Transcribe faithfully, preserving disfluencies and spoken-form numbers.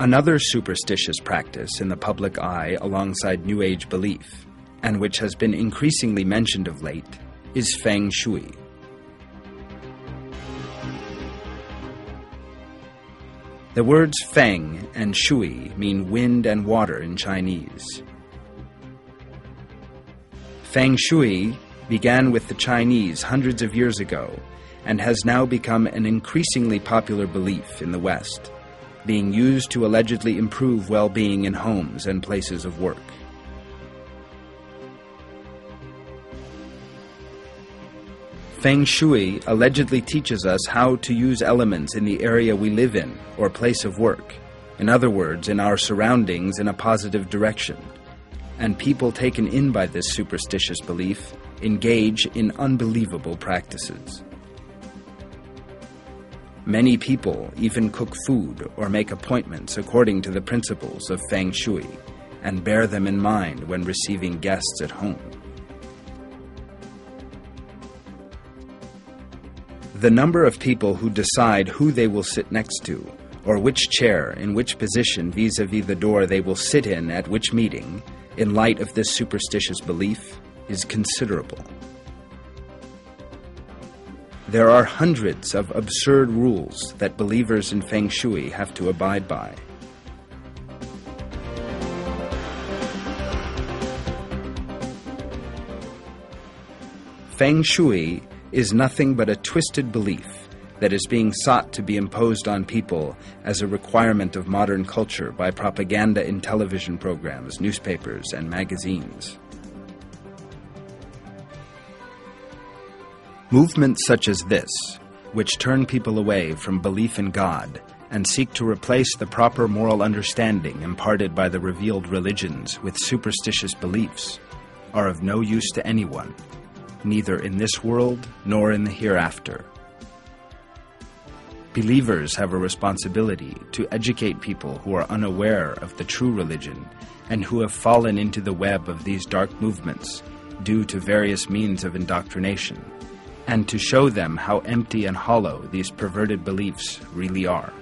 Another superstitious practice in the public eye alongside New Age belief, and which has been increasingly mentioned of late, is Feng Shui. The words Feng and Shui mean wind and water in Chinese. Feng Shui began with the Chinese hundreds of years ago and has now become an increasingly popular belief in the West, being used to allegedly improve well-being in homes and places of work. Feng Shui allegedly teaches us how to use elements in the area we live in or place of work, in other words, in our surroundings in a positive direction, and people taken in by this superstitious belief engage in unbelievable practices. Many people even cook food or make appointments according to the principles of Feng Shui and bear them in mind when receiving guests at home. The number of people who decide who they will sit next to, or which chair in which position vis-a-vis the door they will sit in at which meeting, in light of this superstitious belief, is considerable. There are hundreds of absurd rules that believers in Feng Shui have to abide by. Feng Shui is nothing but a twisted belief that is being sought to be imposed on people as a requirement of modern culture by propaganda in television programs, newspapers, and magazines. Movements such as this, which turn people away from belief in God and seek to replace the proper moral understanding imparted by the revealed religions with superstitious beliefs, are of no use to anyone, neither in this world nor in the hereafter. Believers have a responsibility to educate people who are unaware of the true religion and who have fallen into the web of these dark movements due to various means of indoctrination, and to show them how empty and hollow these perverted beliefs really are.